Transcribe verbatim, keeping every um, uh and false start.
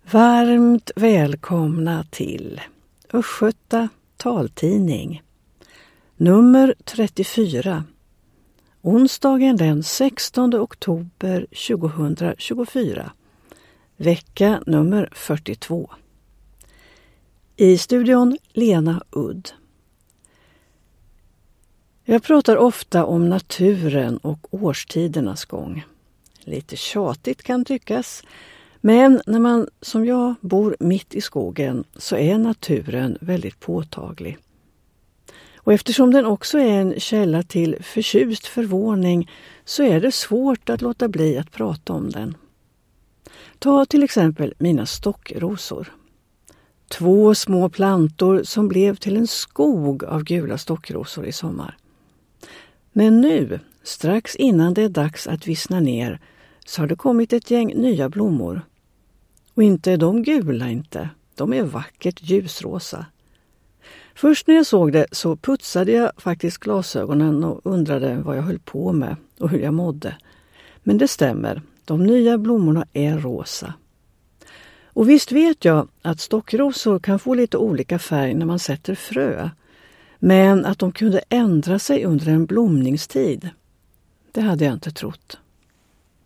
Varmt välkomna till Östgöta taltidning, nummer trettiofyra, onsdagen den sextonde oktober tjugohundratjugofyra, vecka nummer fyrtiotvå. I studion Lena Udd. Jag pratar ofta om naturen och årstidernas gång. Lite tjatigt kan tyckas, men när man som jag bor mitt i skogen så är naturen väldigt påtaglig. Och eftersom den också är en källa till förtjust förvåning så är det svårt att låta bli att prata om den. Ta till exempel mina stockrosor. Två små plantor som blev till en skog av gula stockrosor i sommar. Men nu, strax innan det är dags att vissna ner, så har det kommit ett gäng nya blommor. Och inte är de gula inte, de är vackert ljusrosa. Först när jag såg det så putsade jag faktiskt glasögonen och undrade vad jag höll på med och hur jag mådde. Men det stämmer, de nya blommorna är rosa. Och visst vet jag att stockrosor kan få lite olika färg när man sätter frö. Men att de kunde ändra sig under en blomningstid, det hade jag inte trott.